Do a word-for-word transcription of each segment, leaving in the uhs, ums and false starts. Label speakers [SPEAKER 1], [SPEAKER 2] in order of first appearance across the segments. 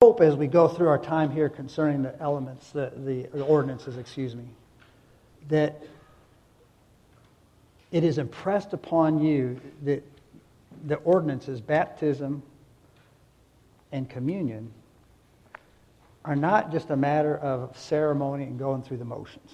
[SPEAKER 1] hope as we go through our time here concerning the elements, the, the, the ordinances, excuse me, that it is impressed upon you that the ordinances, baptism and communion, are not just a matter of ceremony and going through the motions.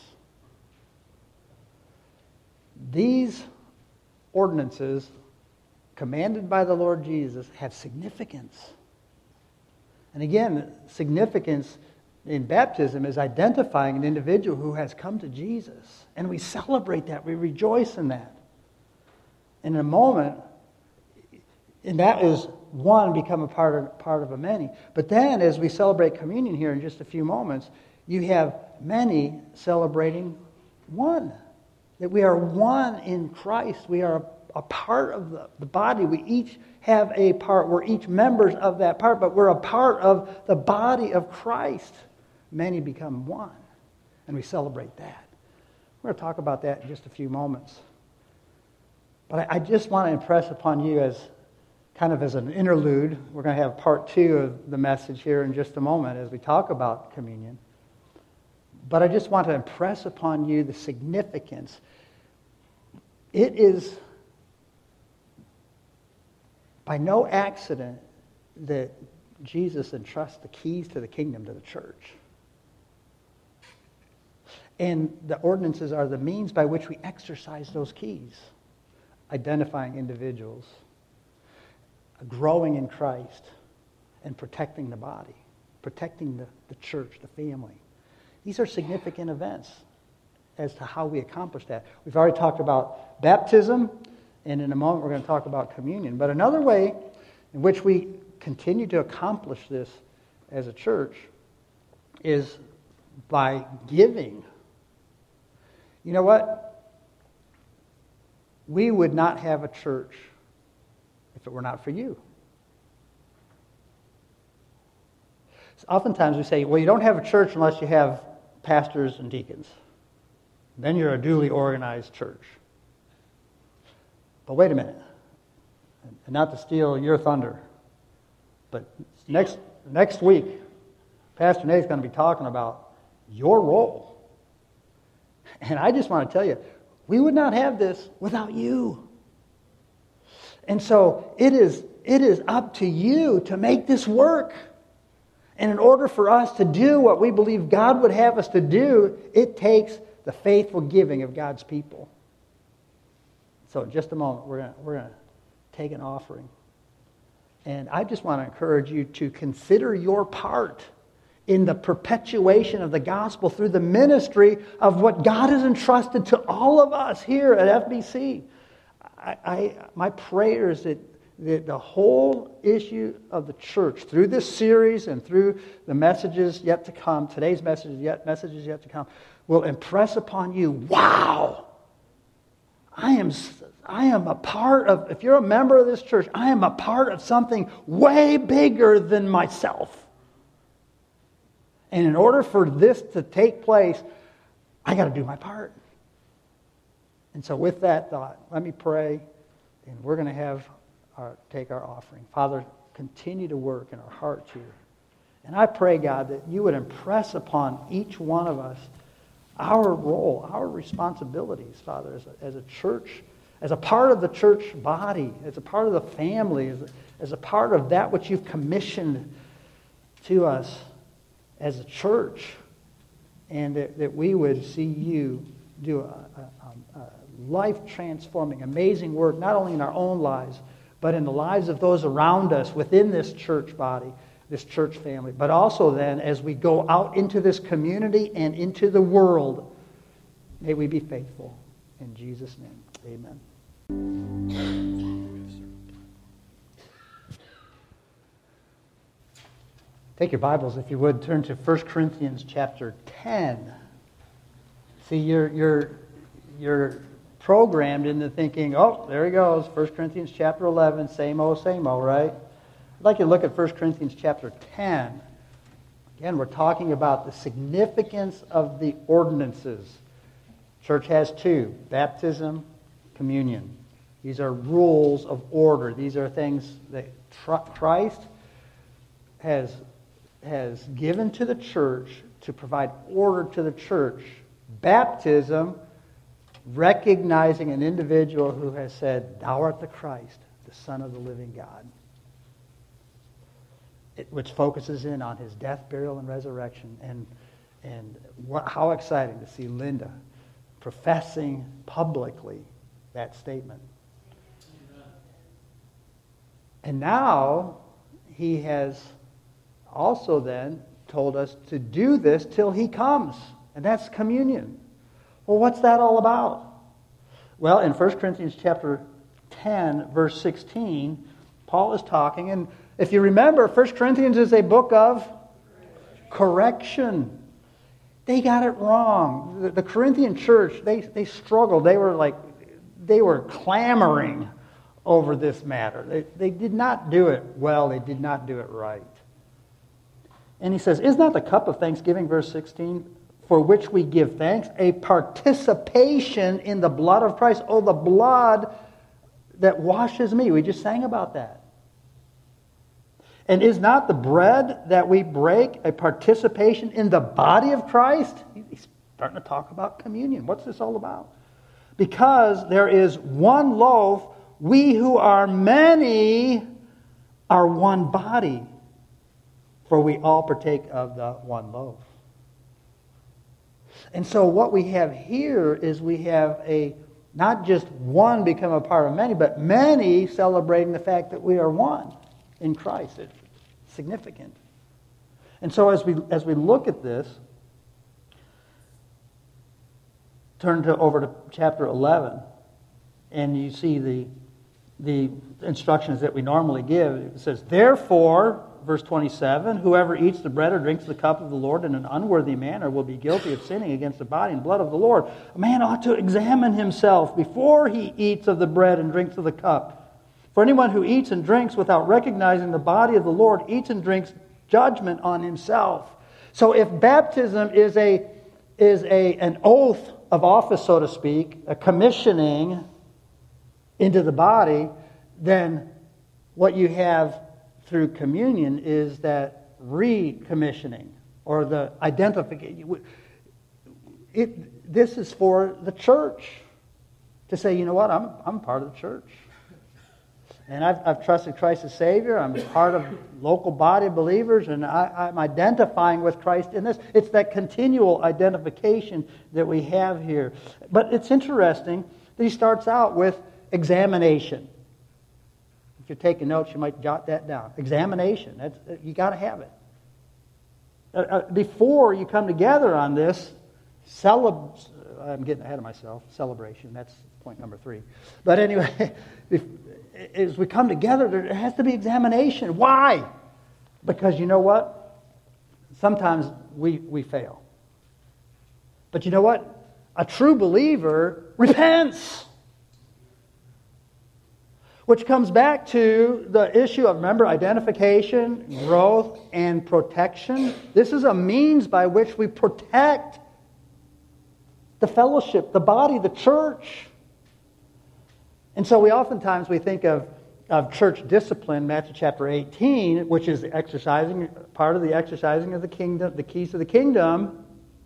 [SPEAKER 1] These ordinances commanded by the Lord Jesus have significance. And again, significance in baptism is identifying an individual who has come to Jesus. And we celebrate that. We rejoice in that. And in a moment, and that is one, become a part of, part of a many. But then as we celebrate communion here in just a few moments, you have many celebrating one. That we are one in Christ. We are a, a part of the, the body. We each have a part. We're each members of that part, but we're a part of the body of Christ. Many become one. And we celebrate that. We're going to talk about that in just a few moments. But I, I just want to impress upon you as kind of as an interlude. We're going to have part two of the message here in just a moment as we talk about communion. But I just want to impress upon you the significance. It is by no accident that Jesus entrusts the keys to the kingdom to the church. And the ordinances are the means by which we exercise those keys, identifying individuals, growing in Christ, and protecting the body, protecting the, the church, the family. These are significant events as to how we accomplish that. We've already talked about baptism, and in a moment we're going to talk about communion. But another way in which we continue to accomplish this as a church is by giving. You know what? We would not have a church if it were not for you. So oftentimes we say, well, you don't have a church unless you have pastors and deacons. Then you're a duly organized church. But wait a minute. And not to steal your thunder, but next next week, Pastor Nate's going to be talking about your role. And I just want to tell you, we would not have this without you. And so it is it is up to you to make this work. And in order for us to do what we believe God would have us to do, it takes the faithful giving of God's people. So in just a moment, we're going we're going to take an offering. And I just want to encourage you to consider your part in the perpetuation of the gospel through the ministry of what God has entrusted to all of us here at F B C. I, I, my prayer is that, that the whole issue of the church, through this series and through the messages yet to come, today's messages yet, messages yet to come, will impress upon you, wow, I am, I am a part of, if you're a member of this church, I am a part of something way bigger than myself. And in order for this to take place, I got to do my part. And so with that thought, let me pray, and we're going to have our, take our offering. Father, continue to work in our hearts here. And I pray, God, that you would impress upon each one of us our role, our responsibilities, Father, as a, as a church, as a part of the church body, as a part of the family, as a, as a part of that which you've commissioned to us as a church, and that, that we would see you do a, a, a life-transforming, amazing work, not only in our own lives, but in the lives of those around us within this church body, this church family, but also then as we go out into this community and into the world, may we be faithful. In Jesus' name, amen. Take your Bibles, if you would, turn to First Corinthians chapter ten. See, you're, you're, you're programmed into thinking, oh, there he goes, First Corinthians chapter eleven, same old, same old, right? I'd like you to look at First Corinthians chapter ten. Again, we're talking about the significance of the ordinances. Church has two, baptism, communion. These are rules of order. These are things that Christ has has given to the church to provide order to the church. Baptism, recognizing an individual who has said, "Thou art the Christ, the Son of the living God," it, which focuses in on his death, burial, and resurrection. And and what, how exciting to see Linda professing publicly that statement. And now he has also then told us to do this till he comes. And that's communion. Well, what's that all about? Well, in First Corinthians chapter ten, verse sixteen, Paul is talking. And if you remember, First Corinthians is a book of correction. They got it wrong. The, the Corinthian church, they, they struggled. They were like, they were clamoring over this matter. They, they did not do it well. They did not do it right. And he says, "Is not the cup of thanksgiving," verse sixteen, "for which we give thanks, a participation in the blood of Christ?" Oh, the blood that washes me. We just sang about that. "And is not the bread that we break a participation in the body of Christ?" He's starting to talk about communion. What's this all about? "Because there is one loaf, we who are many are one body, for we all partake of the one loaf." And so what we have here is we have a, not just one become a part of many, but many celebrating the fact that we are one in Christ. It's significant. And so as we as we look at this, turn to over to chapter eleven, and you see the the instructions that we normally give. It says, "Therefore," verse twenty-seven, "whoever eats the bread or drinks the cup of the Lord in an unworthy manner will be guilty of sinning against the body and blood of the Lord. A man ought to examine himself before he eats of the bread and drinks of the cup. For anyone who eats and drinks without recognizing the body of the Lord eats and drinks judgment on himself." So if baptism is a is a an oath of office, so to speak, a commissioning into the body, then what you have through communion is that recommissioning, or the identification. It, this is for the church to say, you know what, I'm I'm part of the church. And I've, I've trusted Christ as Savior. I'm part of local body of believers, and I, I'm identifying with Christ in this. It's that continual identification that we have here. But it's interesting that he starts out with examination. If you're taking notes, you might jot that down. Examination. That's, you got to have it. Uh, uh, before you come together on this, celeb- I'm getting ahead of myself. Celebration. That's point number three. But anyway, if, as we come together, there has to be examination. Why? Because you know what? Sometimes we, we fail. But you know what? A true believer repents. Which comes back to the issue of, remember, identification, growth, and protection. This is a means by which we protect the fellowship, the body, the church. And so we oftentimes we think of, of church discipline, Matthew chapter eighteen, which is exercising, part of the exercising of the kingdom, the keys of the kingdom.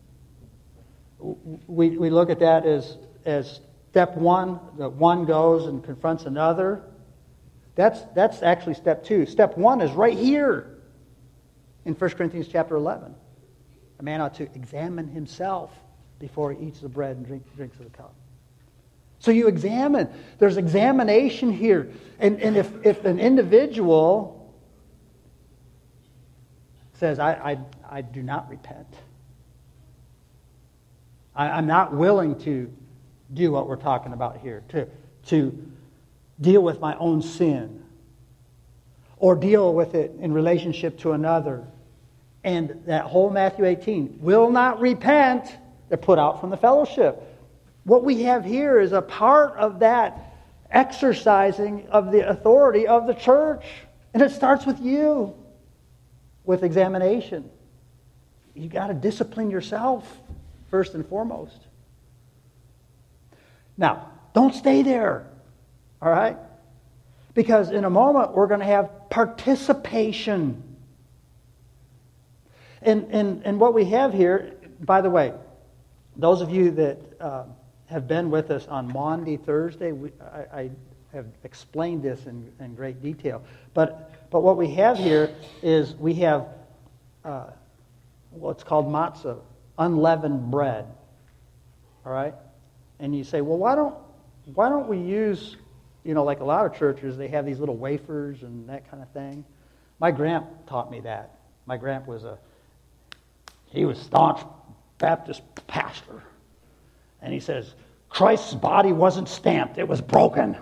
[SPEAKER 1] We we look at that as as step one, that one goes and confronts another. That's that's actually step two. Step one is right here in First Corinthians chapter eleven. A man ought to examine himself before he eats the bread and drink, drinks of the cup. So you examine. There's examination here. And, and if, if an individual says, I, I, I do not repent. I, I'm not willing to do what we're talking about here, to, to deal with my own sin or deal with it in relationship to another. And that whole Matthew eighteen, will not repent, they're put out from the fellowship. What we have here is a part of that exercising of the authority of the church. And it starts with you, with examination. You got to discipline yourself first and foremost. Now, don't stay there, all right? Because in a moment we're going to have participation. And, and, and what we have here, by the way, those of you that uh, have been with us on Maundy Thursday, we, I, I have explained this in, in great detail. But, but what we have here is we have uh, what's called matzah, unleavened bread. All right? And you say, well, why don't why don't we use, you know, like a lot of churches, they have these little wafers and that kind of thing. My gramp taught me that. My gramp was a, he was staunch Baptist pastor. And he says, Christ's body wasn't stamped, it was broken.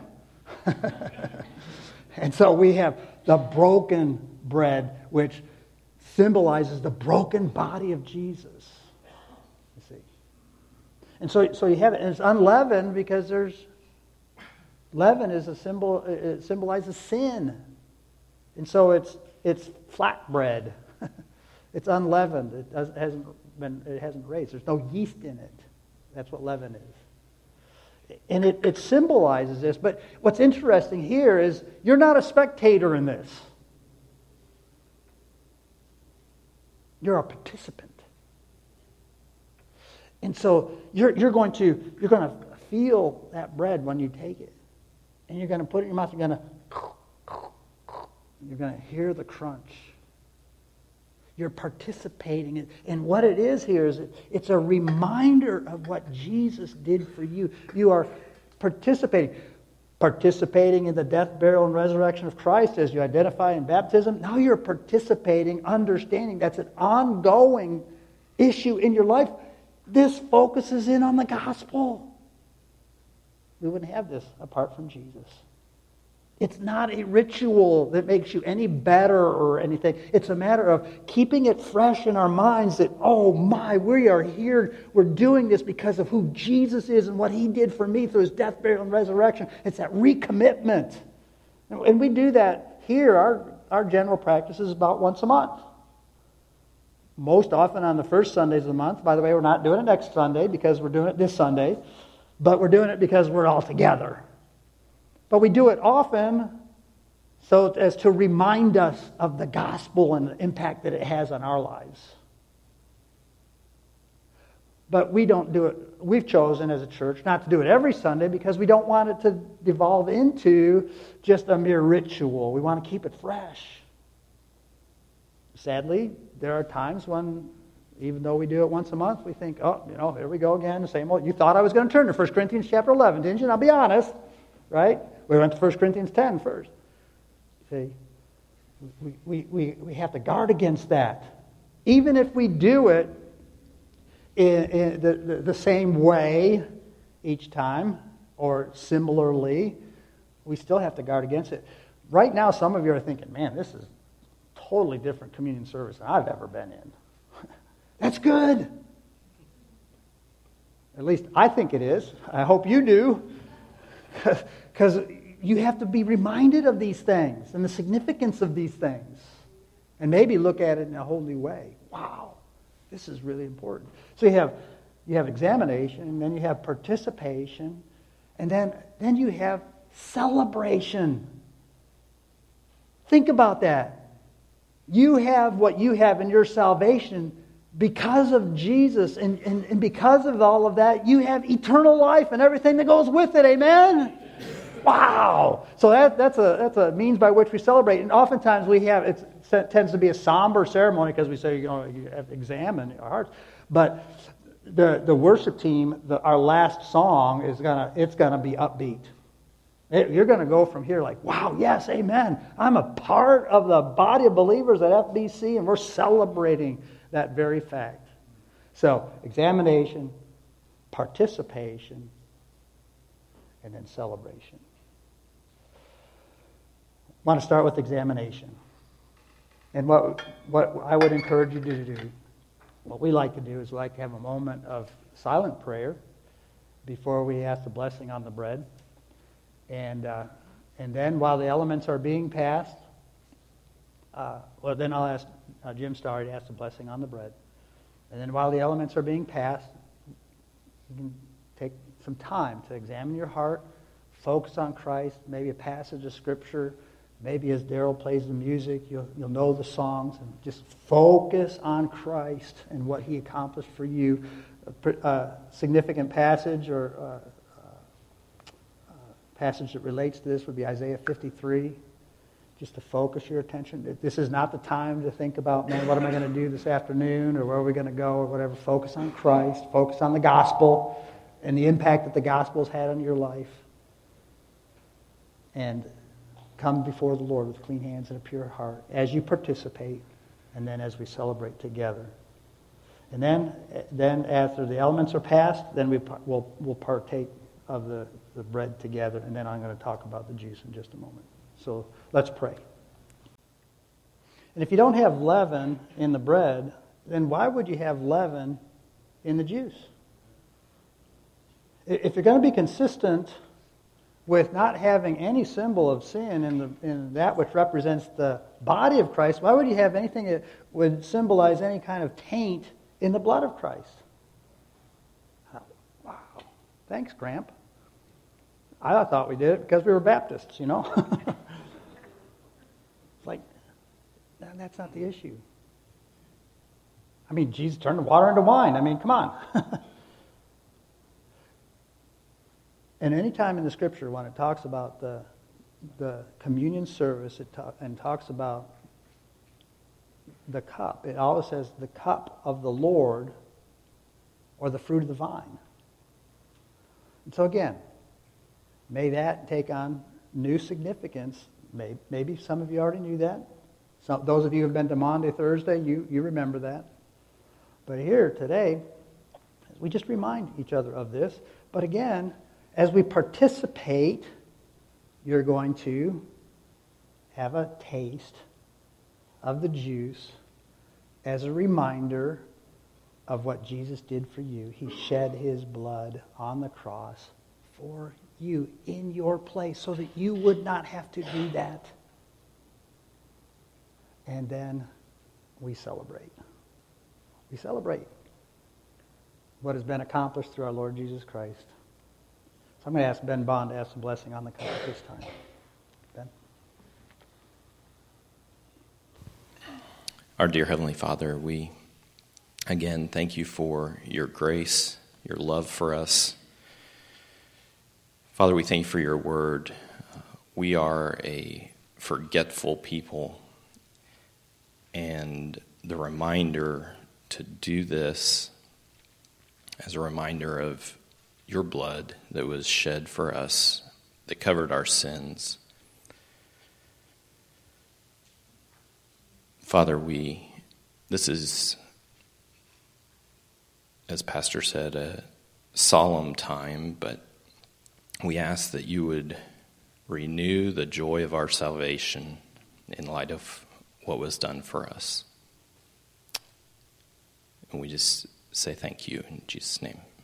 [SPEAKER 1] And so we have the broken bread, which symbolizes the broken body of Jesus. You see. And so, so you have it, and it's unleavened because there's, leaven is a symbol, it symbolizes sin. And so it's it's flat bread. It's unleavened. It doesn't, hasn't been, it hasn't raised. There's no yeast in it. That's what leaven is. And it, it symbolizes this. But what's interesting here is you're not a spectator in this. You're a participant. And so you're you're going to you're going to feel that bread when you take it. And you're going to put it in your mouth, you're going to you're going to hear the crunch. You're participating in, and what it is here is it, it's a reminder of what Jesus did for you. You are participating. Participating in the death, burial, and resurrection of Christ as you identify in baptism. Now you're participating, understanding that's an ongoing issue in your life. This focuses in on the gospel. We wouldn't have this apart from Jesus. It's not a ritual that makes you any better or anything. It's a matter of keeping it fresh in our minds that, oh my, we are here. We're doing this because of who Jesus is and what He did for me through His death, burial, and resurrection. It's that recommitment. And we do that here. Our, our general practice is about once a month. Most often on the first Sundays of the month. By the way, we're not doing it next Sunday because we're doing it this Sunday. But we're doing it because we're all together. But we do it often so as to remind us of the gospel and the impact that it has on our lives. But we don't do it. We've chosen as a church not to do it every Sunday because we don't want it to devolve into just a mere ritual. We want to keep it fresh. Sadly, there are times when, even though we do it once a month, we think, oh, you know, here we go again, the same old. You thought I was going to turn to First Corinthians chapter eleven, didn't you? And I'll be honest, right? We went to First Corinthians ten first. See, we, we, we, we have to guard against that. Even if we do it in, in the, the, the same way each time, or similarly, we still have to guard against it. Right now, some of you are thinking, man, this is a totally different communion service than I've ever been in. That's good. At least I think it is. I hope you do. Because you have to be reminded of these things and the significance of these things. And maybe look at it in a whole new way. Wow, this is really important. So you have you have examination, and then you have participation, and then, then you have celebration. Think about that. You have what you have in your salvation because of Jesus, and, and, and because of all of that, you have eternal life and everything that goes with it. Amen? Wow! So that, that's a that's a means by which we celebrate. And oftentimes we have, it's, it tends to be a somber ceremony because we say, you know, you have to examine our hearts. But the the worship team, the, our last song is gonna it's gonna be upbeat. It, you're going to go from here like, wow, yes, amen. I'm a part of the body of believers at F B C, and we're celebrating that very fact. So, examination, participation, and then celebration. I want to start with examination. And what what I would encourage you to do, what we like to do is we like to have a moment of silent prayer before we ask the blessing on the bread. And uh, and then while the elements are being passed, uh, well, then I'll ask uh, Jim Starr to ask the blessing on the bread. And then while the elements are being passed, you can take some time to examine your heart, focus on Christ, maybe a passage of Scripture Maybe as Daryl plays the music, you'll, you'll know the songs, and just focus on Christ and what he accomplished for you. A, a significant passage or a, a passage that relates to this would be Isaiah fifty-three. Just to focus your attention. This is not the time to think about, man, what am I going to do this afternoon, or where are we going to go, or whatever. Focus on Christ. Focus on the gospel and the impact that the gospel has had on your life. And come before the Lord with clean hands and a pure heart as you participate, and then as we celebrate together. And then, then after the elements are passed, then we will we'll partake of the, the bread together, and then I'm going to talk about the juice in just a moment. So let's pray. And if you don't have leaven in the bread, then why would you have leaven in the juice? If you're going to be consistent with not having any symbol of sin in, the, in that which represents the body of Christ, why would you have anything that would symbolize any kind of taint in the blood of Christ? Wow. Thanks, Gramp. I thought we did it because we were Baptists, you know. It's like, that's not the issue. I mean, Jesus turned the water into wine. I mean, come on. And any time in the Scripture when it talks about the the communion service it ta- and talks about the cup, it always says the cup of the Lord or the fruit of the vine. And so again, may that take on new significance. Maybe, maybe some of you already knew that. Some, those of you who have been to Maundy Thursday, you, you remember that. But here today, we just remind each other of this. But again, as we participate, you're going to have a taste of the juice as a reminder of what Jesus did for you. He shed his blood on the cross for you in your place so that you would not have to do that. And then we celebrate. We celebrate what has been accomplished through our Lord Jesus Christ. So I'm going to ask Ben Bond to ask some blessing on the cup at this time. Ben?
[SPEAKER 2] Our dear Heavenly Father, we again thank you for your grace, your love for us. Father, we thank you for your word. We are a forgetful people, and the reminder to do this as a reminder of your blood that was shed for us, that covered our sins. Father, we, this is, as Pastor said, a solemn time, but we ask that you would renew the joy of our salvation in light of what was done for us. And we just say thank you in Jesus' name.